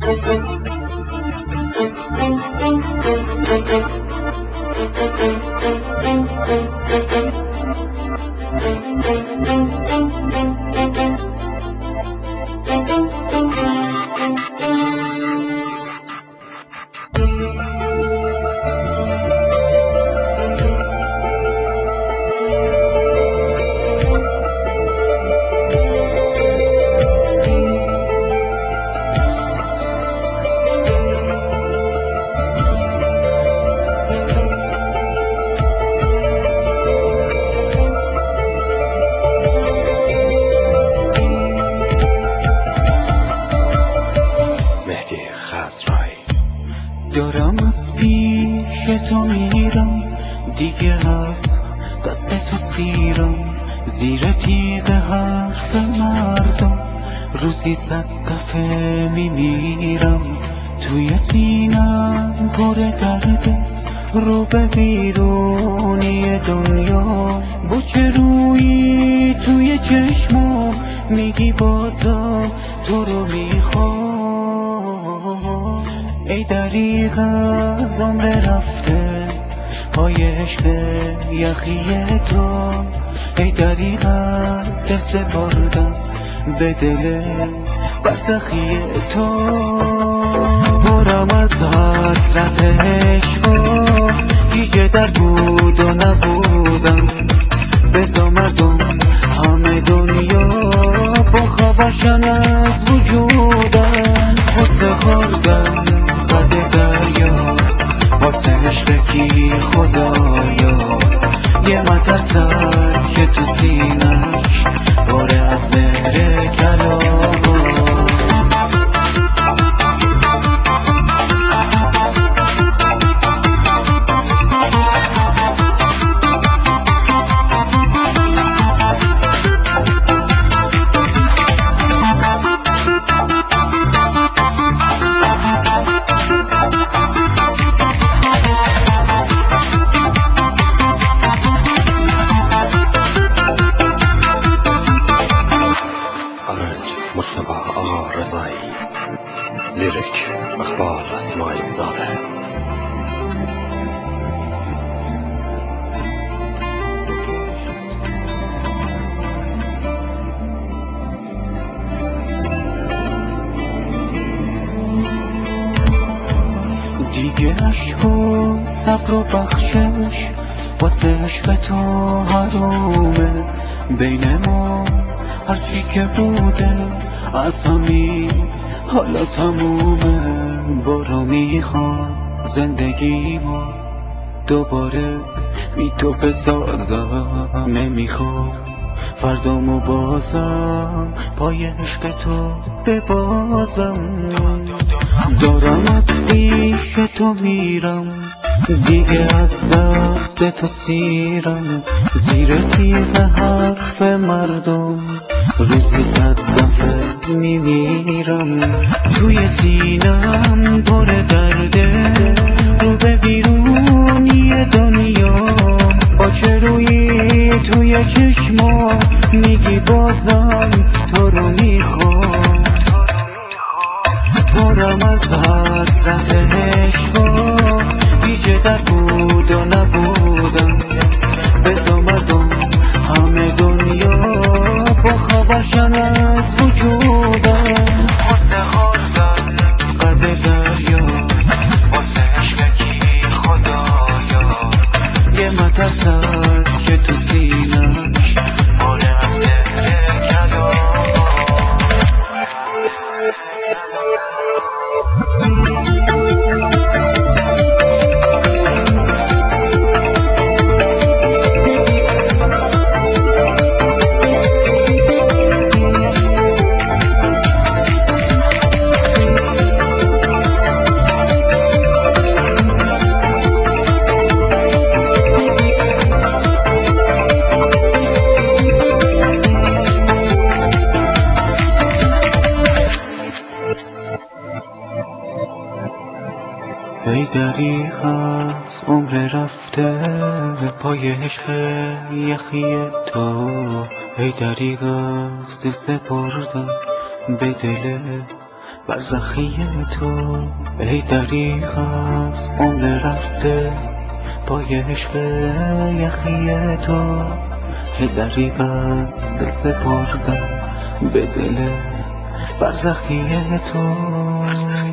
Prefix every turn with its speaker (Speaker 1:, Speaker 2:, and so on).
Speaker 1: دارم از پیش تو میرم، دیگه از دست تو سیرم، زیر تیغ حرف مردم روزی 100 دفعه میمیرم. توی سینم پر درده، رو به بیرونی دنیا، با چه رویی توی چشمم میگی بازم تو رو میخوام. ای دریغ از عمر رفته پای عشق یخی تو، ای دریغ از دل سپردن به دل برزخی تو. پرم از حسرت عشقا، هیچ در بود و نبودم، بزا مردم همه دنیا با خبرشن از وجودم. غصه خوردم قد دریا، واسه عشق کی خدایا، یه مترسد که تو سینش باره از مهر کلاما.
Speaker 2: مصطفى آقا رضایی، لیریک اقبال اسماعیل زاده.
Speaker 1: دیگه عشق و صبر و بخشش واسه عشق تو حرومه، بین ما هرچی که بوده از همین حالا تمومه. برو میخوام زندگیمو دوباره بی تو بسازم، نمیخوام فردامو بازم پای عشق تو ببازم. دارم از پیش تو میرم، دیگه از دست تو سیرم، زیر تیغ حرف مردم روزی 100 دفعه میمیرم. توی سینم پر درده، رو به بیرونی دنیا، با چه رویی توی چشما میگی بازم تو رو میخوام. پرم از حسرت عشقا، هیچ در بود و نبودم، بزا مردم همه دنیا با خبرشن از وجودم. غصه خوردم قد دریا، واسه عشق کی خدایا، یه مترسد که تو سینش باره از مهر کلاما. ای دریغ از عمر رفته پای عشق یخی تو، ای دریغ از دل سپردن به دل برزخی تو ای دریغ از عمر رفته پای عشق یخی تو، ای دریغ از دل سپردن به دل برزخی تو.